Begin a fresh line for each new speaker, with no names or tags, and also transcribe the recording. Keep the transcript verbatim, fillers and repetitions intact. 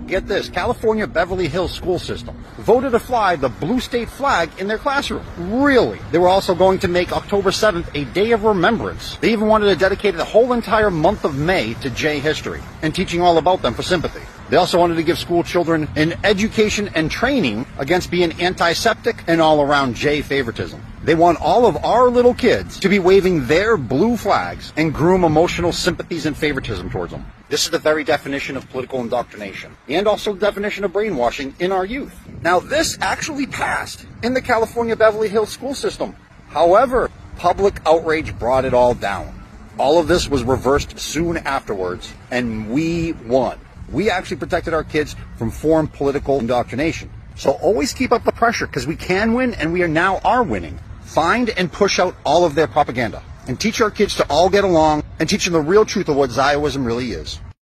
Get this, California Beverly Hills school system voted to fly the blue state flag in their classroom. Really? They were also going to make October seventh a day of remembrance. They even wanted to dedicate the whole entire month of May to J history and teaching all about them for sympathy. They also wanted to give school children an education and training against being antiseptic and all around J favoritism. They want all of our little kids to be waving their blue flags and groom emotional sympathies and favoritism towards them. This is the very definition of political indoctrination, and also the definition of brainwashing in our youth. Now, this actually passed in the California Beverly Hills school system. However, public outrage brought it all down. All of this was reversed soon afterwards, and we won. We actually protected our kids from foreign political indoctrination. So always keep up the pressure, because we can win, and we are now are winning. Find and push out all of their propaganda, and teach our kids to all get along, and teach them the real truth of what Zioism really is.